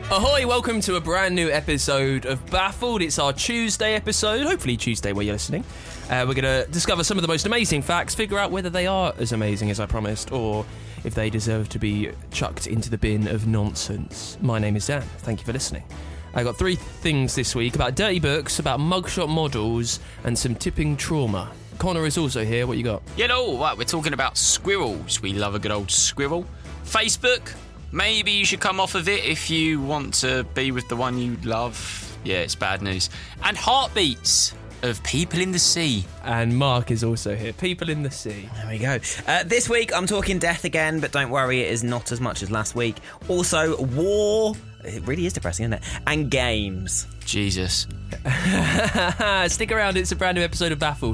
Ahoy, welcome to a brand new episode of Baffled. It's our Tuesday episode, hopefully Tuesday where you're listening. We're going to discover some of the most amazing facts, figure out whether they are as amazing as I promised, or if they deserve to be chucked into the bin of nonsense. My name is Dan, thank you for listening. I got 3 things this week about dirty books, about mugshot models, and some tipping trauma. Connor is also here, what you got? Right, we're talking about squirrels. We love a good old squirrel. Facebook, maybe you should come off of it if you want to be with the one you love. Yeah, it's bad news. And heartbeats of people in the sea. And Mark is also here. People in the sea. There we go. This week I'm talking death again, but don't worry, it is not as much as last week. Also, war. It really is depressing, isn't it? And games. Jesus. Stick around, it's a brand new episode of Baffled.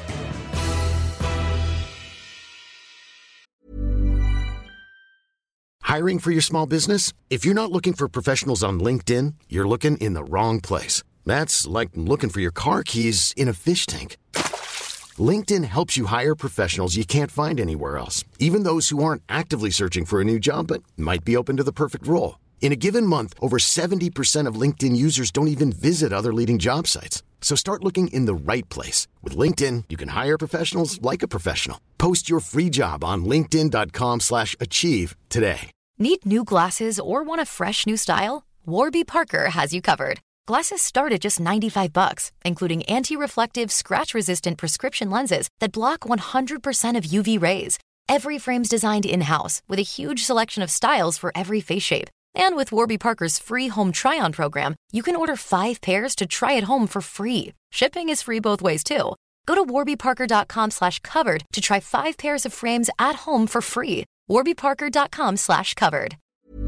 Hiring for your small business? If you're not looking for professionals on LinkedIn, you're looking in the wrong place. That's like looking for your car keys in a fish tank. LinkedIn helps you hire professionals you can't find anywhere else, even those who aren't actively searching for a new job but might be open to the perfect role. In a given month, over 70% of LinkedIn users don't even visit other leading job sites. So start looking in the right place. With LinkedIn, you can hire professionals like a professional. Post your free job on linkedin.com/achieve today. Need new glasses or want a fresh new style? Warby Parker has you covered. Glasses start at just $95, including anti-reflective, scratch-resistant prescription lenses that block 100% of UV rays. Every frame's designed in-house with a huge selection of styles for every face shape. And with Warby Parker's free home try-on program, you can order 5 pairs to try at home for free. Shipping is free both ways, too. Go to warbyparker.com/covered to try 5 pairs of frames at home for free. warbyparker.com/covered.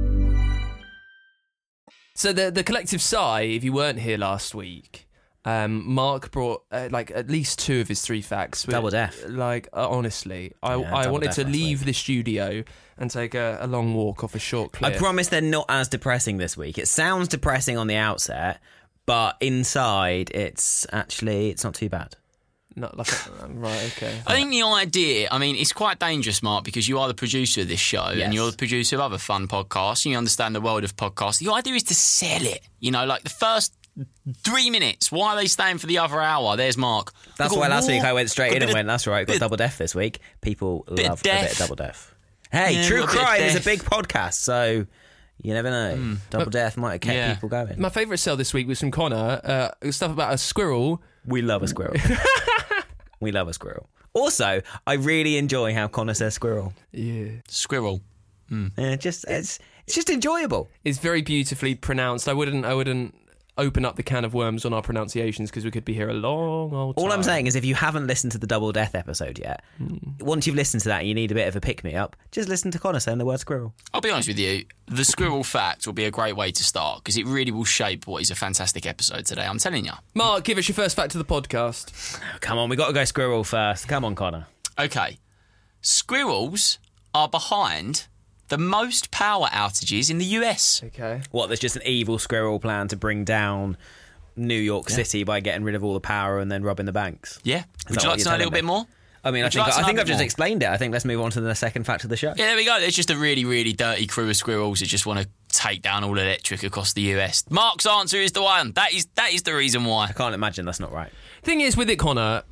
So the collective sigh, if you weren't here last week, Mark brought at least 2 of his 3 facts. Double death. Honestly, I wanted to leave the studio and take a long walk off a short cliff. I promise they're not as depressing this week. It sounds depressing on the outset, but inside it's not too bad. Not like right, okay. I think the idea, it's quite dangerous, Mark, because you are the producer of this show, yes, and you're the producer of other fun podcasts, and you understand the world of podcasts. The idea is to sell it. Like the first 3 minutes, why are they staying for the other hour? There's Mark. That's why last week I went straight in and went, that's right, got double death this week. People love a bit of double death. Hey, yeah, true crime is a big podcast, so you never know. Double death might have kept people going. My favourite sell this week was from Connor. Stuff about a squirrel. We love a squirrel. We love a squirrel. Also, I really enjoy how Connor says squirrel. Yeah. Squirrel. Yeah, it's just enjoyable. It's very beautifully pronounced. I wouldn't open up the can of worms on our pronunciations because we could be here a long old time. All I'm saying is if you haven't listened to the Double Death episode yet, once you've listened to that and you need a bit of a pick-me-up, just listen to Connor saying the word squirrel. I'll be honest with you, the squirrel fact will be a great way to start because it really will shape what is a fantastic episode today, I'm telling you. Mark, give us your first fact of the podcast. Oh, come on, we got to go squirrel first. Come on, Connor. Okay. Squirrels are behind the most power outages in the US. Okay. What, there's just an evil squirrel plan to bring down New York City by getting rid of all the power and then robbing the banks? Yeah. Would you like to know a little bit more? I think I've just explained it. I think let's move on to the second fact of the show. Yeah, there we go. There's just a really, really dirty crew of squirrels that just want to take down all electric across the US. Mark's answer is the one. That is the reason why. I can't imagine that's not right. Thing is with it, Connor,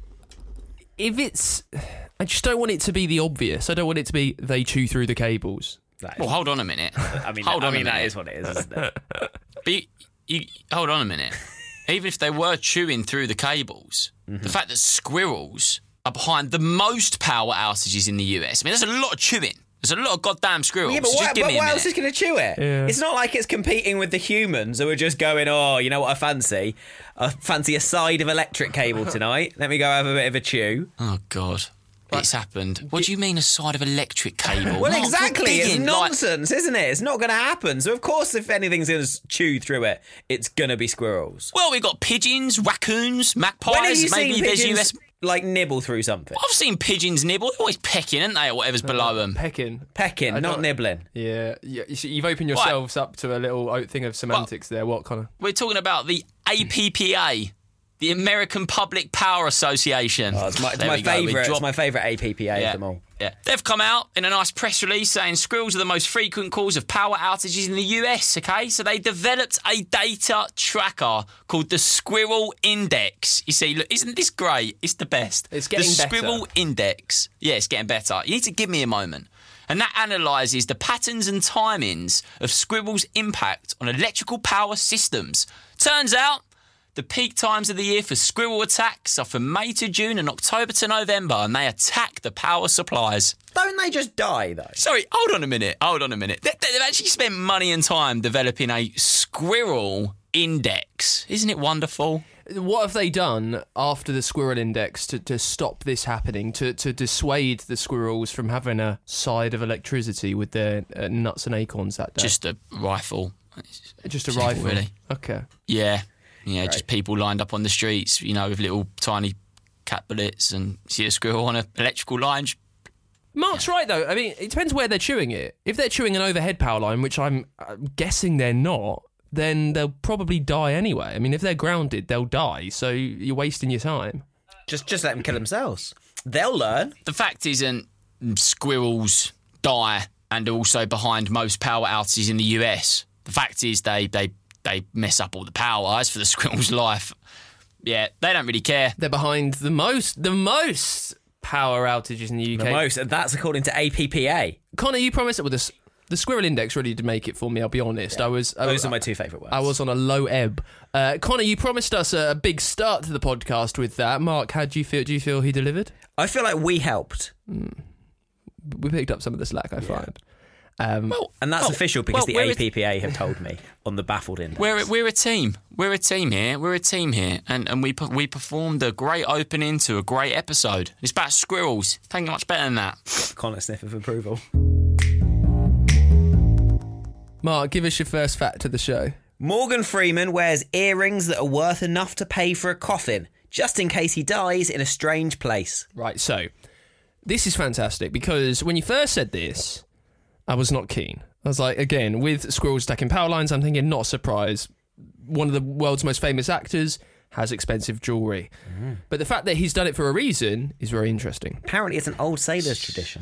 I just don't want it to be the obvious. I don't want it to be they chew through the cables. Well, hold on a minute. That is what it is, isn't it? But you hold on a minute. Even if they were chewing through the cables, the fact that squirrels are behind the most power outages in the US, there's a lot of chewing. There's a lot of goddamn squirrels. Yeah, but so what else is going to chew it? Yeah. It's not like it's competing with the humans who are just going, oh, you know what I fancy? I fancy a side of electric cable tonight. Let me go have a bit of a chew. Oh, God. It's happened. What do you mean a side of electric cable? Well, exactly. It's nonsense, isn't it? It's not going to happen. So, of course, if anything's going to chew through it, it's going to be squirrels. Well, we've got pigeons, raccoons, magpies. When have you seen pigeons, nibble through something? I've seen pigeons nibble. They're always pecking, aren't they, or whatever's below them? Pecking, not nibbling. Yeah. You've opened yourselves up to a little thing of semantics there. What, Connor? We're talking about the APPA. The American Public Power Association. Oh, it's my favourite. It's my favourite APPA of them all. Yeah. They've come out in a nice press release saying squirrels are the most frequent cause of power outages in the US, okay? So they developed a data tracker called the Squirrel Index. You see, look, isn't this great? It's the best. It's getting better. The Squirrel Index. Yeah, it's getting better. You need to give me a moment. And that analyses the patterns and timings of squirrels' impact on electrical power systems. Turns out, the peak times of the year for squirrel attacks are from May to June and October to November, and they attack the power supplies. Don't they just die, though? Sorry, hold on a minute. They've actually spent money and time developing a squirrel index. Isn't it wonderful? What have they done after the Squirrel Index to stop this happening, to dissuade the squirrels from having a side of electricity with their nuts and acorns that day? Just a rifle. Just a rifle? Really. Okay. Yeah. Yeah, right. Just people lined up on the streets, with little tiny cat bullets, and see a squirrel on an electrical line. Mark's right, though. I mean, it depends where they're chewing it. If they're chewing an overhead power line, which I'm guessing they're not, then they'll probably die anyway. I mean, if they're grounded, they'll die, so you're wasting your time. Just let them kill themselves. They'll learn. The fact isn't squirrels die and are also behind most power outages in the US. The fact is they mess up all the power. As for the squirrel's life, yeah, they don't really care. They're behind the most power outages in the UK. The most, and that's according to APPA. Connor, you promised it with us. The Squirrel Index really did make it for me, I'll be honest. Yeah. Those are my two favourite words. I was on a low ebb. Connor, you promised us a big start to the podcast with that. Mark, how do you feel? Do you feel he delivered? I feel like we helped. We picked up some of the slack, I find. And that's official because the APPA have told me on the Baffled Index. We're a team. We're a team here. And we performed a great opening to a great episode. It's about squirrels. It's much better than that. Connor sniff of approval. Mark, give us your first fact of the show. Morgan Freeman wears earrings that are worth enough to pay for a coffin, just in case he dies in a strange place. Right, so this is fantastic because when you first said this, I was not keen. I was like, again, with squirrels attacking power lines, I'm thinking, not a surprise. One of the world's most famous actors has expensive jewellery. But the fact that he's done it for a reason is very interesting. Apparently it's an old sailors tradition.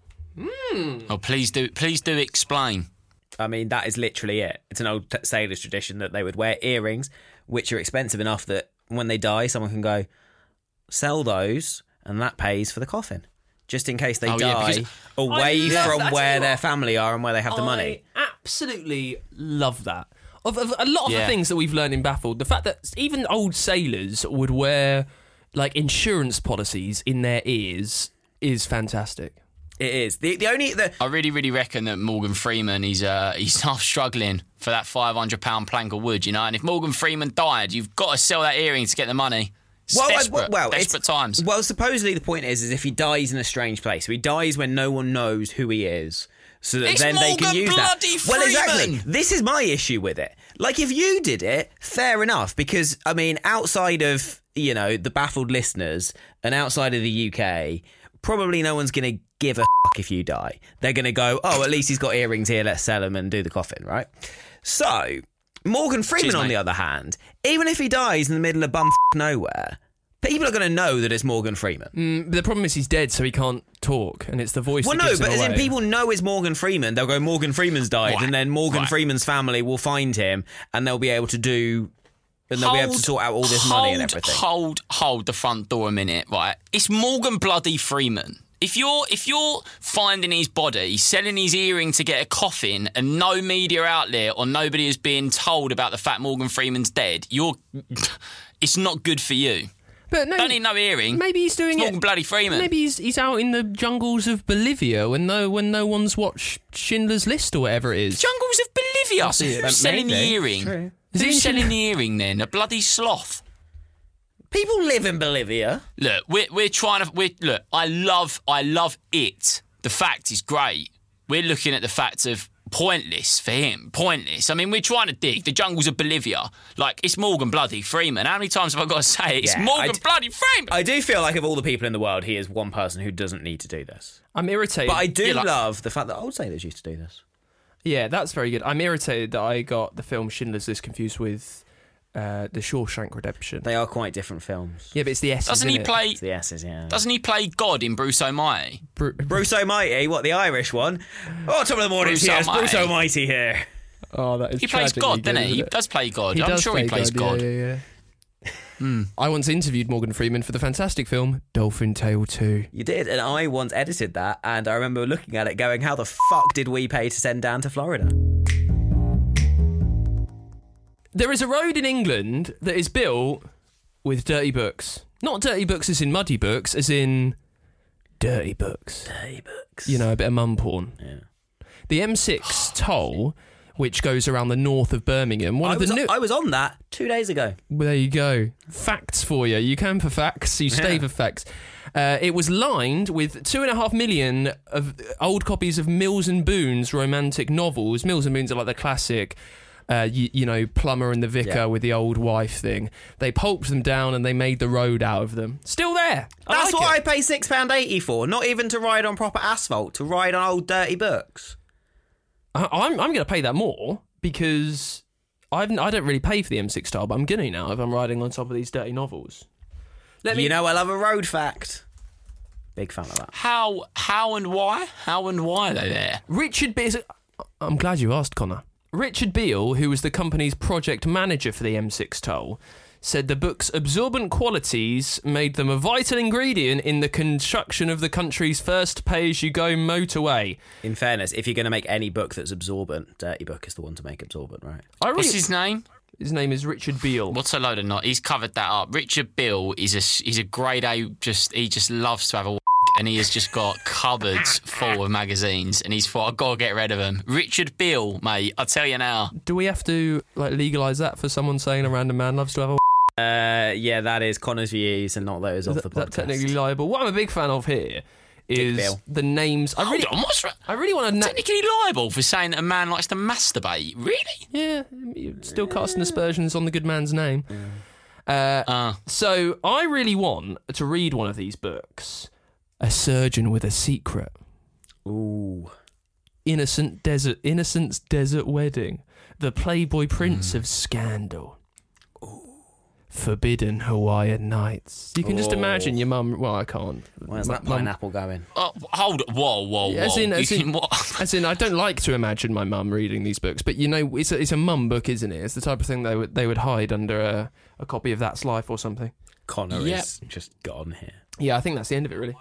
Oh, please do explain. I mean, that is literally it. It's an old sailors tradition that they would wear earrings, which are expensive enough that when they die, someone can go, sell those, and that pays for the coffin. Just in case they die away from where their family are and where they have the money. I absolutely love that. Of a lot of the things that we've learned in Baffled, the fact that even old sailors would wear like insurance policies in their ears is fantastic. It is. I really, really reckon that Morgan Freeman, he's half struggling for that £500 plank of wood, and if Morgan Freeman died, you've got to sell that earring to get the money. Desperate times. Well, supposedly the point is if he dies in a strange place, so he dies when no one knows who he is, so that then they can use that. Freeman. Well, exactly. This is my issue with it. Like, if you did it, fair enough, because I mean, outside of the Baffled listeners and outside of the UK, probably no one's going to give a fuck if you die. They're going to go, oh, at least he's got earrings here. Let's sell them and do the coffin, right? So Morgan Freeman, on the other hand, even if he dies in the middle of nowhere, people are going to know that it's Morgan Freeman. The problem is he's dead, so he can't talk, and it's the voice that gives him away. As in people know it's Morgan Freeman. They'll go, Morgan Freeman's died, and then Morgan Freeman's family will find him, and they'll be able to do... And they'll be able to sort out all this money and everything. Hold the front door a minute, right? It's Morgan bloody Freeman. If you're finding his body, selling his earring to get a coffin, and no media outlet or nobody is being told about the fact Morgan Freeman's dead, it's not good for you. But no, don't need no earring. Maybe he's doing Morgan bloody Freeman. Maybe he's out in the jungles of Bolivia when no one's watched Schindler's List or whatever it is. Jungles of Bolivia. Who's selling the earring? Who's selling the earring then? A bloody sloth. People live in Bolivia. Look, we're trying to. Look, I love it. The fact is great. We're looking at the fact of pointless for him. Pointless. I mean, we're trying to dig the jungles of Bolivia. Like, it's Morgan bloody Freeman. How many times have I got to say it? It's Morgan bloody Freeman. I do feel like of all the people in the world, he is one person who doesn't need to do this. I'm irritated. But I do love the fact that old sailors used to do this. Yeah, that's very good. I'm irritated that I got the film Schindler's List confused with The Shawshank Redemption. They are quite different films. Yeah, but it's the S's. Doesn't he play? It's the S's, yeah. Doesn't he play God in Bruce Almighty? Bruce Almighty, what, the Irish one? Oh, top of the morning, Bruce yes, Bruce Almighty. Almighty here. Oh, that is. He plays God, doesn't he? He does play God. I'm sure he plays God. Yeah. I once interviewed Morgan Freeman for the fantastic film Dolphin Tale 2. You did, and I once edited that, and I remember looking at it going, how the fuck did we pay to send Dan to Florida? There is a road in England that is built with dirty books. Not dirty books as in muddy books, as in dirty books. Dirty books. You know, a bit of mum porn. Yeah. The M6 toll, which goes around the north of Birmingham. I was on that 2 days ago. Well, there you go. Facts for you. You can for facts. You stay for facts. It was lined with 2.5 million of old copies of Mills and Boon's romantic novels. Mills and Boon's are like the classic... you know, Plumber and the Vicar with the old wife thing. They pulped them down and they made the road out of them. Still there. That's what I pay £6.80 for. Not even to ride on proper asphalt, to ride on old dirty books. I'm going to pay that more because I don't really pay for the M6 toll, but I'm going to now if I'm riding on top of these dirty novels. You know, I love a road fact. Big fan of that. How and why? How and why are they there? Richard Beale. I'm glad you asked, Connor. Richard Beale, who was the company's project manager for the M6 toll, said the book's absorbent qualities made them a vital ingredient in the construction of the country's first pay-as-you-go motorway. In fairness, if you're going to make any book that's absorbent, Dirty Book is the one to make absorbent, right? What's his name? His name is Richard Beale. What's a load of not? He's covered that up. Richard Beale he's a grade A. He just loves to have a. And he has just got cupboards full of magazines, and he's thought, I've got to get rid of them. Richard Beale, mate, I'll tell you now. Do we have to legalise that for someone saying a random man loves to have a... Yeah, that is Connor's views and not those of the podcast. Is that technically liable? What I'm a big fan of here is the names. I really want to... Technically liable for saying that a man likes to masturbate? Really? Yeah, you're still casting aspersions on the good man's name. So I really want to read one of these books... A Surgeon with a Secret. Ooh. Innocent's Desert Wedding. The Playboy Prince of Scandal. Ooh. Forbidden Hawaiian Nights. You can just imagine your mum... Well, I can't. Where's that pineapple going? Hold on. Whoa. As in, I don't like to imagine my mum reading these books, but you know, it's a mum book, isn't it? It's the type of thing they would hide under a copy of That's Life or something. Connor is just gone here. Yeah, I think that's the end of it, really.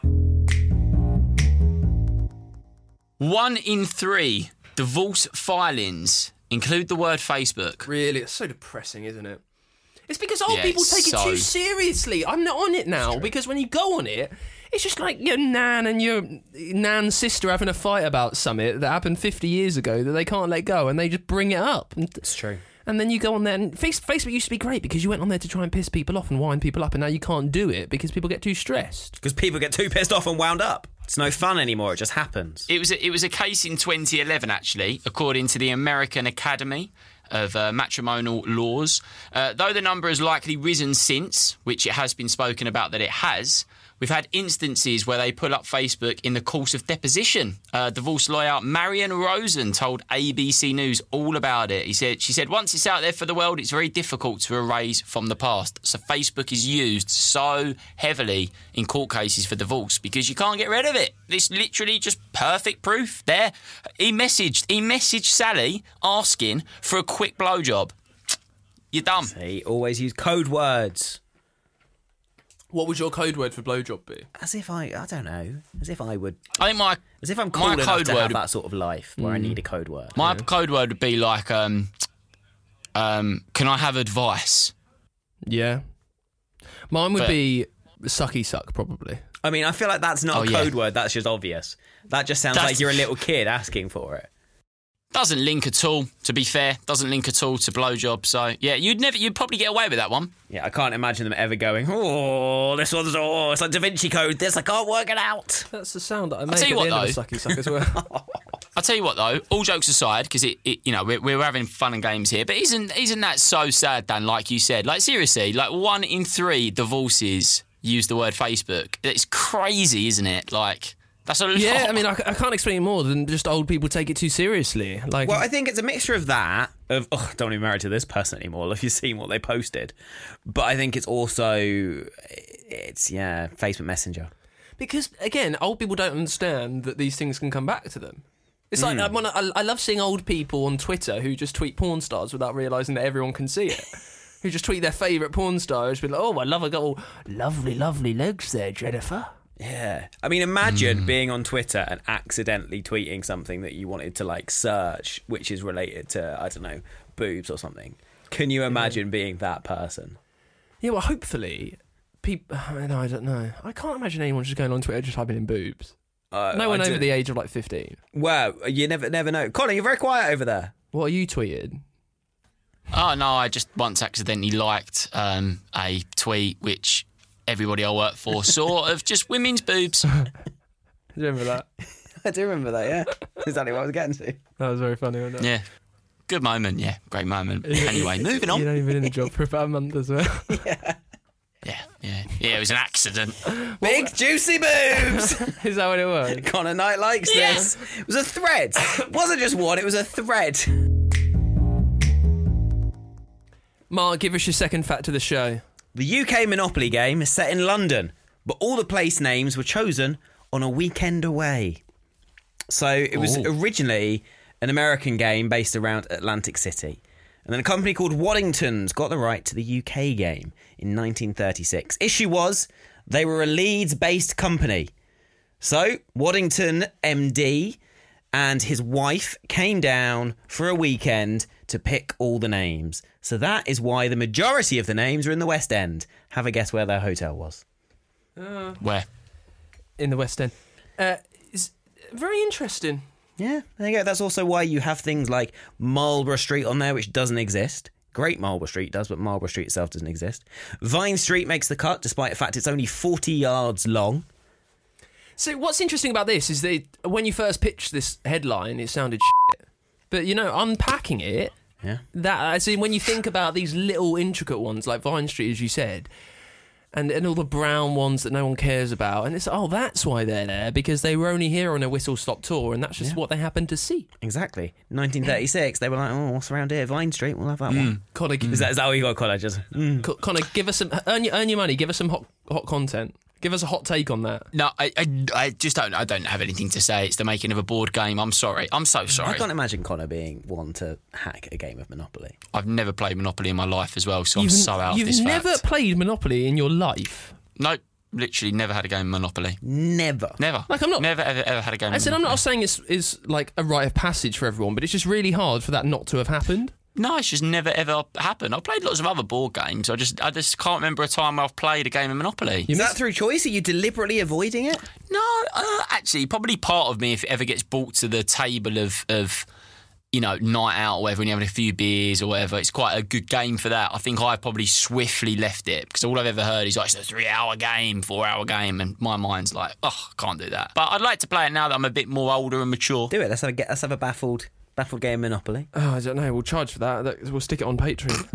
1 in 3 divorce filings include the word Facebook. Really? It's so depressing, isn't it? It's because old people take it too seriously. I'm not on it now because when you go on it, it's just like your nan and your nan's sister having a fight about something that happened 50 years ago that they can't let go, and they just bring it up. It's true. And then you go on there, and Facebook used to be great because you went on there to try and piss people off and wind people up, and now you can't do it because people get too stressed. Because people get too pissed off and wound up. It's no fun anymore, it just happens. It was a case in 2011, actually, according to the American Academy of Matrimonial Laws. Though the number has likely risen since, which it has been spoken about that it has, we've had instances where they pull up Facebook in the course of deposition. Divorce lawyer Marion Rosen told ABC News all about it. She said, once it's out there for the world, it's very difficult to erase from the past. So Facebook is used so heavily in court cases for divorce because you can't get rid of it. It's literally just perfect proof there. He messaged Sally asking for a quick blowjob. You're dumb. See, always use code words. What would your code word for blowjob be? As if I don't know. As if I would. I think as if I'm cool enough to have that sort of life where I need a code word. My code word would be like, can I have advice? Yeah. Mine would be sucky suck, probably. I mean, I feel like that's not a code word. That's just obvious. That just sounds like you're a little kid asking for it. Doesn't link at all, to be fair. Doesn't link at all to blowjob. So, yeah, you'd probably get away with that one. Yeah, I can't imagine them ever going, this one's, it's like Da Vinci Code, I can't work it out. That's the sound that I make at the end of the sucky suck as well. I'll tell you what, though, all jokes aside, because we're having fun and games here, but isn't that so sad, Dan, like you said? Like, seriously, 1 in 3 divorces use the word Facebook. It's crazy, isn't it? Like... That's a lot. Yeah, I mean, I can't explain more than just old people take it too seriously. Well, I think it's a mixture of that, of, oh, don't want to be married to this person anymore, if you've seen what they posted. But I think it's also, Facebook Messenger. Because, again, old people don't understand that these things can come back to them. It's like, I love seeing old people on Twitter who just tweet porn stars without realising that everyone can see it. Who just tweet their favourite porn stars, be like, oh, I love a girl, lovely, lovely legs there, Jennifer. Yeah. I mean, imagine being on Twitter and accidentally tweeting something that you wanted to, like, search, which is related to, I don't know, boobs or something. Can you imagine being that person? Yeah, well, hopefully, people... No, I don't know. I can't imagine anyone just going on Twitter just typing in boobs. No one over the age of, like, 15. Well, you never know. Colin, you're very quiet over there. What are you tweeted? Oh, no, I just once accidentally liked a tweet which everybody I work for saw of just women's boobs. Do you remember that? I do remember that, yeah. Exactly what I was getting to. That was very funny, wasn't it? Yeah. Good moment, yeah. Great moment. Anyway, moving on. You'd only been in the job for about a month as well. Yeah, it was an accident. Big juicy boobs! Is that what it was? Connor Knight likes this. It was a thread. It wasn't just one, it was a thread. Mark, give us your second fact of the show. The UK Monopoly game is set in London, but all the place names were chosen on a weekend away. So it was originally an American game based around Atlantic City. And then a company called Waddingtons got the right to the UK game in 1936. Issue was, they were a Leeds-based company. So Waddington MD and his wife came down for a weekend to pick all the names. So that is why the majority of the names are in the West End. Have a guess where their hotel was. Where? In the West End. It's very interesting. Yeah, there you go. That's also why you have things like Marlborough Street on there, which doesn't exist. Great Marlborough Street does, but Marlborough Street itself doesn't exist. Vine Street makes the cut, despite the fact it's only 40 yards long. So what's interesting about this is that when you first pitched this headline, it sounded shit. But, unpacking it, that as in when you think about these little intricate ones like Vine Street, as you said, and all the brown ones that no one cares about, and it's, that's why they're there, because they were only here on a whistle-stop tour, and that's just what they happened to see. Exactly. 1936, they were like, what's around here? Vine Street, we'll have that one. Connor, is that how you got Connor? Just Connor, give us some, earn your money, give us some hot content. Give us a hot take on that. No, I just don't. I don't have anything to say. It's the making of a board game. I'm sorry. I'm so sorry. I can't imagine Connor being one to hack a game of Monopoly. I've never played Monopoly in my life as well, so I'm so out of this You've fact. never played Monopoly in your life? Nope. Literally never had a game of Monopoly. Never. Like, I'm not. Never, ever had a game of Monopoly. I'm not saying it's like a rite of passage for everyone, but it's just really hard for that not to have happened. No, it's just never ever happened. I've played lots of other board games. I just can't remember a time where I've played a game of Monopoly. Is that through choice? Are you deliberately avoiding it? No, actually, probably part of me, if it ever gets brought to the table of night out or whatever, when you're having a few beers or whatever, it's quite a good game for that. I think I probably swiftly left it because all I've ever heard is like, it's a 3-hour game, 4-hour game, and my mind's like, I can't do that. But I'd like to play it now that I'm a bit more older and mature. Do it. Let's have a baffled game Monopoly. Oh, I don't know. We'll charge for that. We'll stick it on Patreon.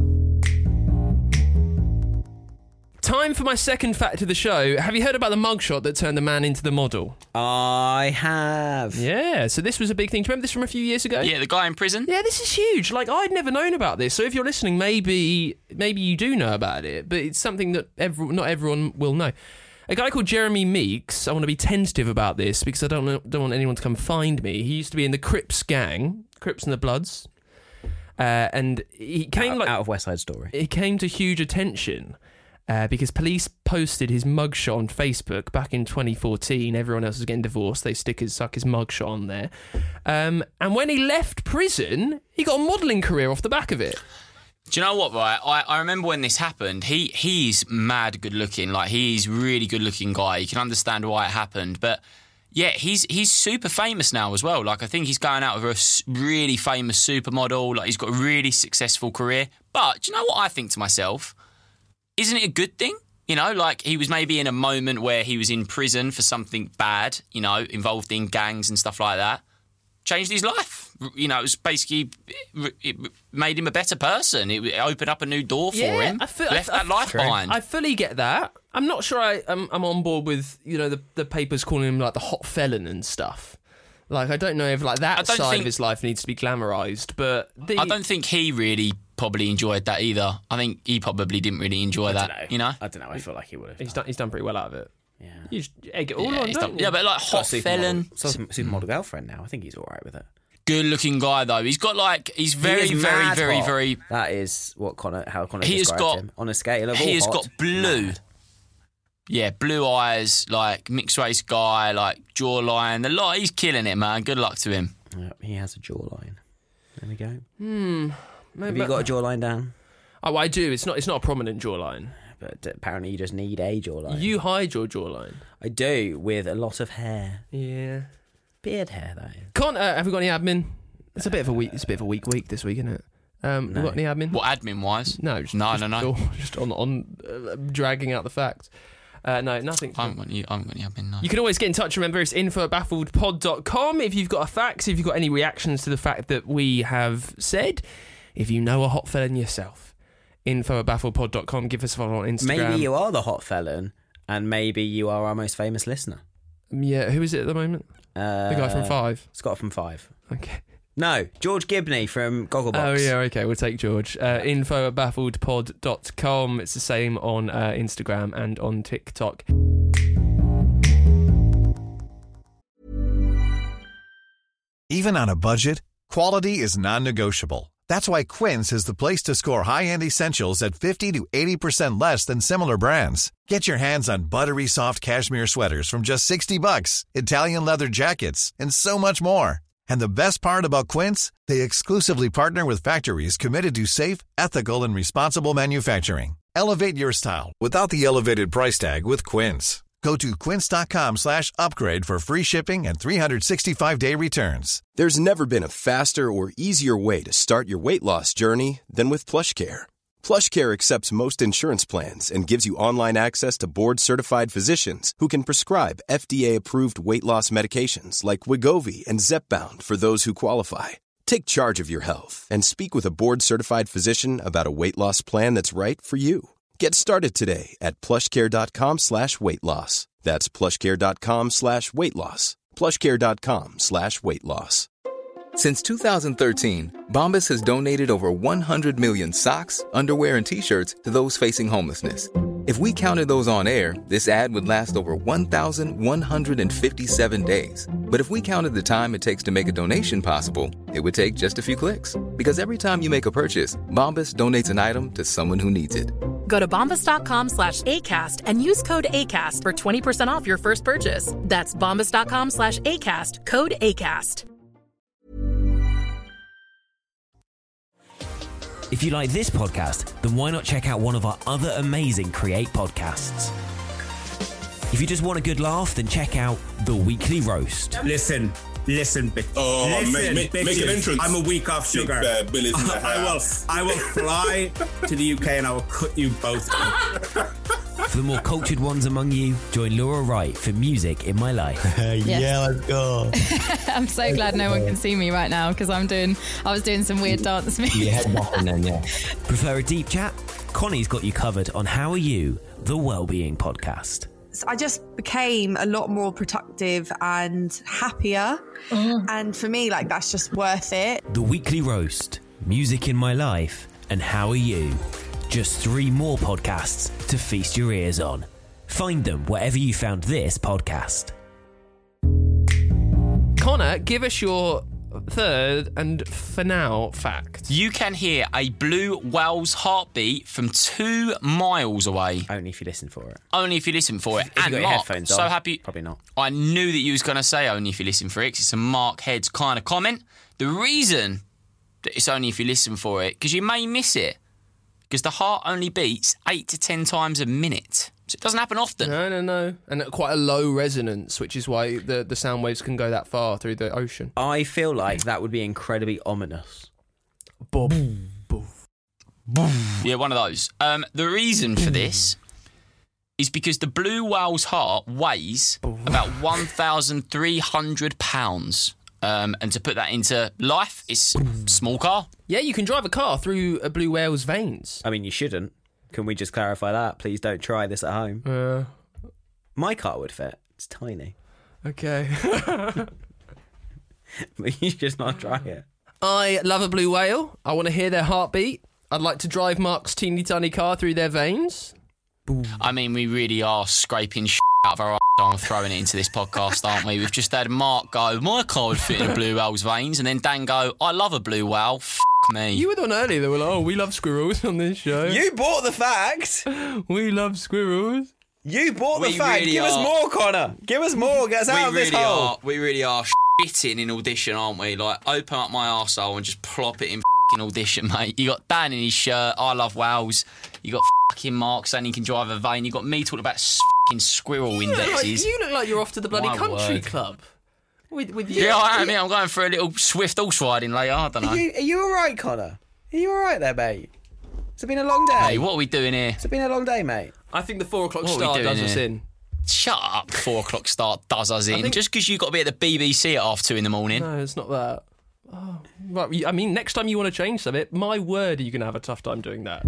Time for my second fact of the show. Have you heard about the mugshot that turned a man into the model? I have. Yeah, so this was a big thing. Do you remember this from a few years ago? Yeah, the guy in prison? Yeah, this is huge. Like, I'd never known about this. So if you're listening, maybe you do know about it, but it's something that not everyone will know. A guy called Jeremy Meeks, I want to be tentative about this because I don't want anyone to come find me. He used to be in the Crips gang, Crips and the Bloods. And he came out of West Side Story. He came to huge attention because police posted his mugshot on Facebook back in 2014. Everyone else was getting divorced. They stuck his mugshot on there. And when he left prison, he got a modelling career off the back of it. Do you know what, right? I remember when this happened, he's mad good looking. Like, he's really good looking guy. You can understand why it happened. But yeah, he's super famous now as well. Like, I think he's going out with a really famous supermodel. Like, he's got a really successful career. But do you know what I think to myself? Isn't it a good thing? Like, he was maybe in a moment where he was in prison for something bad, involved in gangs and stuff like that. Changed his life. It was basically, it made him a better person. It opened up a new door for him. Left that life behind. I fully get that. I'm not sure I'm on board with, the papers calling him like the hot felon and stuff. Like, I don't know if like that I don't side think- of his life needs to be glamorised, but I don't think he really probably enjoyed that either. I think he probably didn't really enjoy that. You know, I don't know. I feel like he would have. he's done pretty well out of it. Yeah. You just egg it all yeah, on, he's don't done- you? yeah, but like hot felon, Supermodel girlfriend now. I think he's all right with it. good-looking guy though. He's got like he's He very, is very, mad very, hot. very. That is what how Connor He has described got- him on a scale of He all has hot, got blue. mad. Yeah, blue eyes, like mixed race guy, like jawline. He's killing it, man. Good luck to him. Yeah, he has a jawline. There we go. Maybe, Have you got a jawline down? Oh, I do. It's not a prominent jawline. But apparently you just need a jawline. You hide your jawline. I do, with a lot of hair. Yeah. Beard hair, that is. Have we got any admin? It's a bit of a week. It's a bit of a week this week, isn't it? We got any admin? What admin wise? No, no. Just on dragging out the facts. No, nothing. I haven't got any admin. No. You can always get in touch. Remember, it's info@baffledpod.com if you've got a fact, if you've got any reactions to the fact that we have said, if you know a hot felon yourself. info@baffledpod.com. Give us a follow on Instagram. Maybe you are the hot felon, and maybe you are our most famous listener. Yeah, who is it at the moment? The guy from 5. Scott from 5. Okay. No, George Gibney from Gogglebox. Oh, yeah, okay, we'll take George. info@baffledpod.com. It's the same on Instagram and on TikTok. Even on a budget, quality is non-negotiable. That's why Quince is the place to score high-end essentials at 50 to 80% less than similar brands. Get your hands on buttery soft cashmere sweaters from just $60, Italian leather jackets, and so much more. And the best part about Quince, they exclusively partner with factories committed to safe, ethical, and responsible manufacturing. Elevate your style without the elevated price tag with Quince. Go to quince.com/upgrade for free shipping and 365-day returns. There's never been a faster or easier way to start your weight loss journey than with PlushCare. PlushCare accepts most insurance plans and gives you online access to board-certified physicians who can prescribe FDA-approved weight loss medications like Wegovy and Zepbound for those who qualify. Take charge of your health and speak with a board-certified physician about a weight loss plan that's right for you. Get started today at plushcare.com/weight loss. That's plushcare.com/weight loss. plushcare.com/weight loss. Since 2013, Bombas has donated over 100 million socks, underwear, and T-shirts to those facing homelessness. If we counted those on air, this ad would last over 1,157 days. But if we counted the time it takes to make a donation possible, it would take just a few clicks. Because every time you make a purchase, Bombas donates an item to someone who needs it. Go to bombas.com/ACAST and use code ACAST for 20% off your first purchase. That's bombas.com/ACAST, code ACAST. If you like this podcast, then why not check out one of our other amazing Create podcasts? If you just want a good laugh, then check out The Weekly Roast. Listen, bitch. Oh, listen, make an entrance. I'm a week off sugar. Billy's in the house. I will fly to the UK and I will cut you both down. For the more cultured ones among you, join Laura Wright for Music in My Life. Yeah, let's go. I'm so glad no one can see me right now because I was doing some weird dance moves. Your head bopping then, yeah. Prefer a deep chat? Connie's got you covered on How Are You, the Wellbeing Podcast. I just became a lot more productive and happier. And for me, like, that's just worth it. The Weekly Roast, Music in My Life, and How Are You? Just 3 more podcasts to feast your ears on. Find them wherever you found this podcast. Connor, give us your third and for now fact. You can hear a blue whale's heartbeat from 2 miles away. Only if you listen for it. Only if you listen for it. If you And got your Mark, headphones so on, happy. probably not. I knew that you was going to say only if you listen for it, 'cause it's a Mark Heads kind of comment. The reason that it's only if you listen for it, because you may miss it, because the heart only beats 8 to 10 times a minute. So it doesn't happen often. No. And at quite a low resonance, which is why the sound waves can go that far through the ocean. I feel like that would be incredibly ominous. Boom. Yeah, one of those. The reason for this is because the blue whale's heart weighs about 1,300 pounds. And to put that into life, it's a small car. Yeah, you can drive a car through a blue whale's veins. I mean, you shouldn't. Can we just clarify that? Please don't try this at home. My car would fit. It's tiny. Okay. But you just not try it. I love a blue whale. I want to hear their heartbeat. I'd like to drive Mark's teeny tiny car through their veins. I mean, we really are scraping out of our ass and throwing it into this podcast, aren't we? We've just had Mark go, my car would fit in a blue whale's veins, and then Dan go, I love a blue whale, f*** me. You were the one earlier that were like, oh, we love squirrels on this show. You bought the fact. We love squirrels. You bought the We fact. really Give us are. more, Connor. Give us more. Get us out of this hole. We really are shitting in audition, aren't we? Like, open up my arsehole and just plop it in f***ing audition, mate. You got Dan in his shirt, I love whales. You got f***ing Mark saying he can drive a vein. You got me talking about f***ing squirrel indexes. You look like you're off to the bloody My country word. club. With you. Yeah, I am. Yeah, I'm going for a little swift horse riding later. I don't know. Are you all right, Connor? Are you all right there, mate? It's been a long day. Hey, what are we doing here? It's been a long day, mate. I think the 4 o'clock What are we start doing does us here? in. Shut up. 4 o'clock start does us in. think- Just because you've got to be at the BBC at 2:30 in the morning. No, it's not that. Oh, right. I mean, next time you want to change something, my word, are you going to have a tough time doing that?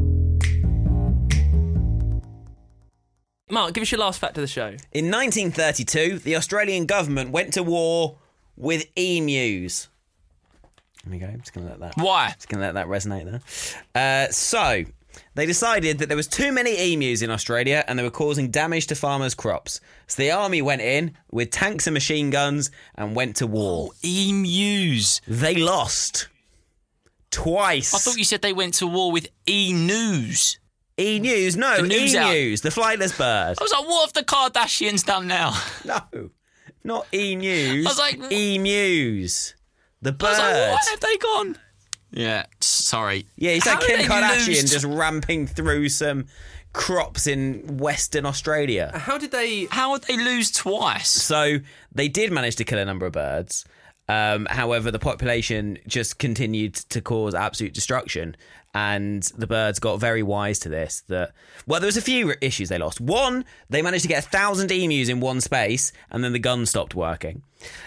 Mark, give us your last fact of the show. In 1932, the Australian government went to war with emus. There we go. I'm just going to let that. Why? Just going to let that resonate there. So, they decided that there was too many emus in Australia and they were causing damage to farmers' crops. So the army went in with tanks and machine guns and went to war. Emus. They lost. Twice. I thought you said they went to war with E-News. E-News? No, The news emus, the flightless bird. I was like, what have the Kardashians done now? No, not E-News. I was like- emus. The bird. I was like, why have they gone? Yeah, sorry. Yeah, it's How like did Kim they Kardashian lose? just ramping through some crops in Western Australia. How would they lose twice? So they did manage to kill a number of birds. However, the population just continued to cause absolute destruction. And the birds got very wise to this. There was a few issues they lost. One, they managed to get 1,000 emus in one space, and then the gun stopped working.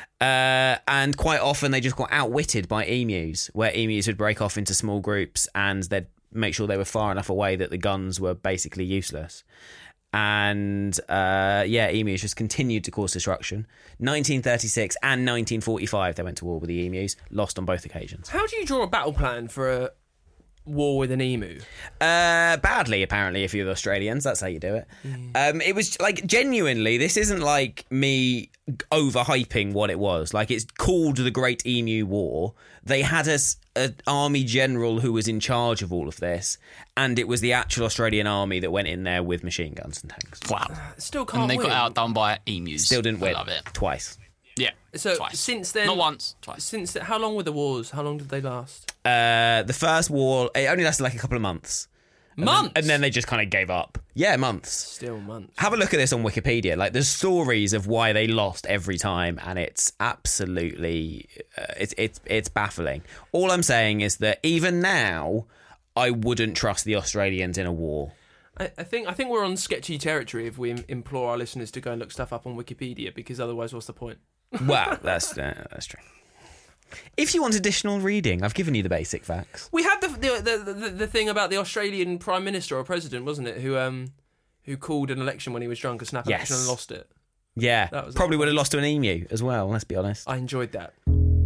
And quite often they just got outwitted by emus, where emus would break off into small groups and they'd make sure they were far enough away that the guns were basically useless. And emus just continued to cause destruction. 1936 and 1945 they went to war with the emus, lost on both occasions. How do you draw a battle plan for a war with an emu? Badly, apparently, if you're the Australians. That's how you do it. It was, like, genuinely, this isn't like me overhyping what it was. Like, it's called the Great Emu War. They had an army general who was in charge of all of this, and it was the actual Australian army that went in there with machine guns and tanks. Wow. Still can't And they win. got outdone by emus. Still didn't win. I love it. Twice. Yeah. So twice. since then, Not once, twice. How long were the wars? How long did they last? The first war, it only lasted like a couple of months. And then they just kind of gave up. Yeah, months. Still months. Have a look at this on Wikipedia. Like, there's stories of why they lost every time, and it's absolutely it's baffling. All I'm saying is that even now, I wouldn't trust the Australians in a war. I think we're on sketchy territory if we implore our listeners to go and look stuff up on Wikipedia, because otherwise, what's the point? Well, that's true. If you want additional reading, I've given you the basic facts. We had the thing about the Australian Prime Minister or President, wasn't it? Who called an election when he was drunk, a snap election, and lost it. Yeah, That was probably would have lost to an emu as well, let's be honest. I enjoyed that.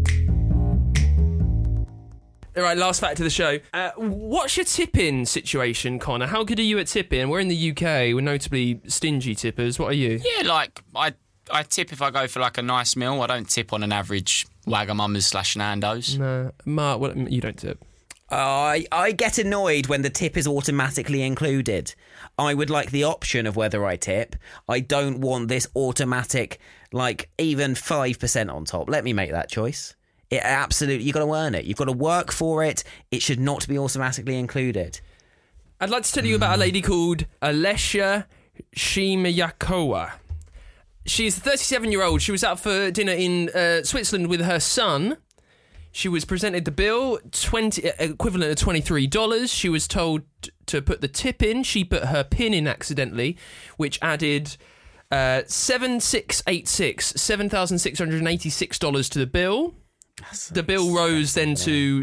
All right, last fact of the show. What's your tip-in situation, Connor? How good are you at tipping? We're in the UK. We're notably stingy tippers. What are you? Yeah, like, I tip if I go for, like, a nice meal. I don't tip on an average Wagamama's / Nando's. No. Mark, you don't tip. I get annoyed when the tip is automatically included. I would like the option of whether I tip. I don't want this automatic, like, even 5% on top. Let me make that choice. It absolutely, you've got to earn it. You've got to work for it. It should not be automatically included. I'd like to tell you about a lady called Alessia Shimayakowa. She's a 37-year-old. She was out for dinner in Switzerland with her son. She was presented the bill, equivalent of $23. She was told to put the tip in. She put her pin in accidentally, which added $7,686 to the bill. The bill rose then to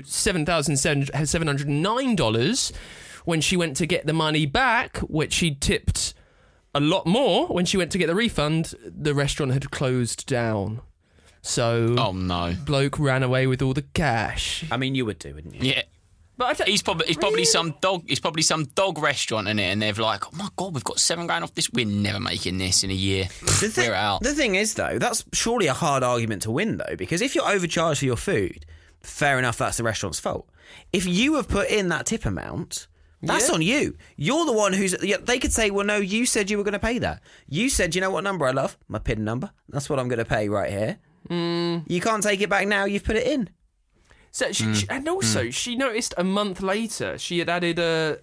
$7,709 when she went to get the money back, which she tipped a lot more. When she went to get the refund, the restaurant had closed down. So, oh no, bloke ran away with all the cash. I mean, you would do, wouldn't you? Yeah. But he's probably some dog restaurant in it, and they're like, oh my god, we've got $7,000 off this. We're never making this in a year. We're out. The thing is, though, that's surely a hard argument to win, though, because if you're overcharged for your food, fair enough, that's the restaurant's fault. If you have put in that tip amount, that's on you. You're the one who's... They could say, well, no, you said you were going to pay that. You said, you know what number I love? My PIN number. That's what I'm going to pay right here. You can't take it back now. You've put it in. So and also, she noticed a month later she had added a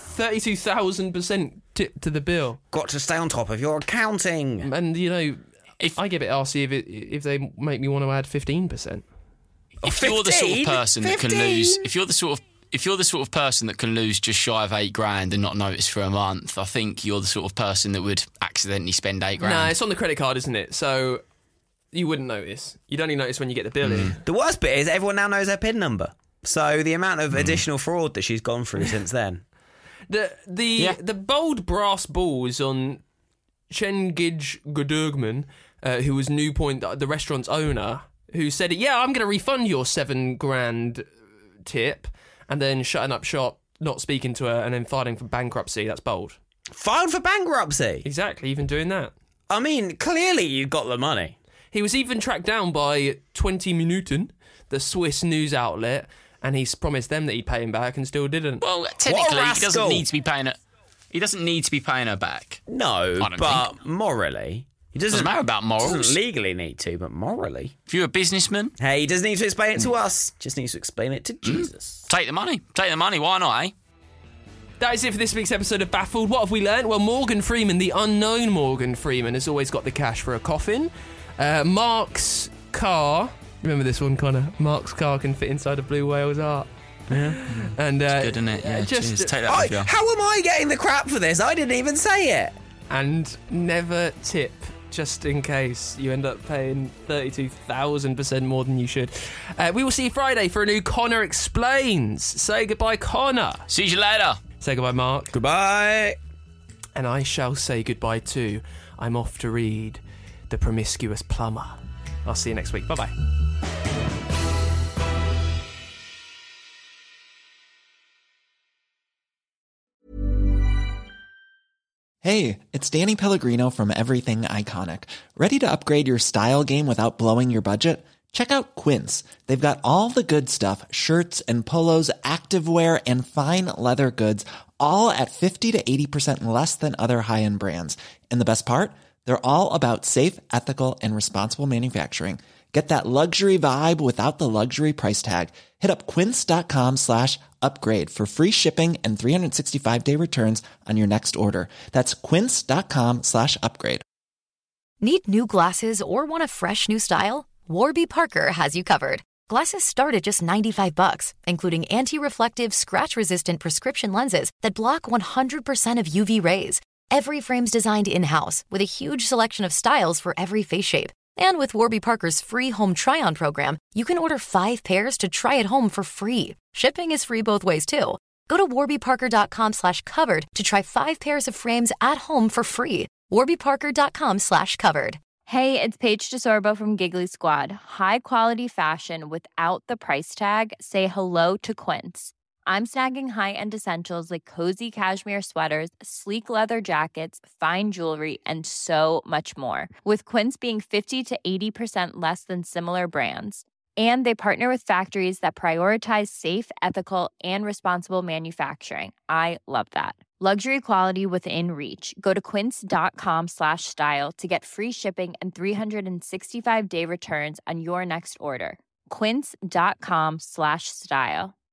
32,000% tip to the bill. Got to stay on top of your accounting. And, you know, if I get a bit arsey if they make me want to add 15%. If you're the sort of person that can lose... If you're the sort of person that can lose just shy of $8,000 and not notice for a month, I think you're the sort of person that would accidentally spend $8,000. No, it's on the credit card, isn't it? So you wouldn't notice. You'd only notice when you get the bill in. The worst bit is everyone now knows her PIN number. So the amount of additional fraud that she's gone through since then. The bold brass balls on Chengij Gudurgman, who was New Point, the restaurant's owner, who said, yeah, I'm going to refund your $7,000 tip, and then shutting up shop, not speaking to her, and then filing for bankruptcy. That's bold. Filed for bankruptcy? Exactly, even doing that. I mean, clearly you got the money. He was even tracked down by 20 Minuten, the Swiss news outlet, and he's promised them that he'd pay him back and still didn't. Well, technically, he doesn't need to be paying her. He doesn't need to be paying her back. No, but morally... He doesn't matter about morals. Doesn't legally need to, but morally. If you're a businessman... Hey, he doesn't need to explain it to us. Just needs to explain it to Jesus. Take the money. Take the money. Why not, eh? That is it for this week's episode of Baffled. What have we learned? Well, Morgan Freeman, the unknown Morgan Freeman, has always got the cash for a coffin. Mark's car... Remember this one, Connor? Mark's car can fit inside a blue whale's heart. Yeah. And it's good, isn't it? Yeah, just take that off you. How am I getting the crap for this? I didn't even say it. And never tip, just in case you end up paying 32,000% more than you should. We will see you Friday for a new Connor Explains. Say goodbye, Connor. See you later. Say goodbye, Mark. Goodbye. And I shall say goodbye too. I'm off to read The Promiscuous Plumber. I'll see you next week. Bye-bye. Hey, it's Danny Pellegrino from Everything Iconic. Ready to upgrade your style game without blowing your budget? Check out Quince. They've got all the good stuff, shirts and polos, activewear, and fine leather goods, all at 50 to 80% less than other high-end brands. And the best part? They're all about safe, ethical, and responsible manufacturing. Get that luxury vibe without the luxury price tag. Hit up quince.com/upgrade for free shipping and 365-day returns on your next order. That's quince.com/upgrade. Need new glasses or want a fresh new style? Warby Parker has you covered. Glasses start at just $95, including anti-reflective, scratch-resistant prescription lenses that block 100% of UV rays. Every frame's designed in-house with a huge selection of styles for every face shape. And with Warby Parker's free home try-on program, you can order 5 pairs to try at home for free. Shipping is free both ways, too. Go to warbyparker.com/covered to try 5 pairs of frames at home for free. warbyparker.com/covered. Hey, it's Paige DeSorbo from Giggly Squad. High quality fashion without the price tag. Say hello to Quince. I'm snagging high-end essentials like cozy cashmere sweaters, sleek leather jackets, fine jewelry, and so much more. With Quince being 50 to 80% less than similar brands. And they partner with factories that prioritize safe, ethical, and responsible manufacturing. I love that. Luxury quality within reach. Go to quince.com/style to get free shipping and 365-day returns on your next order. Quince.com/style.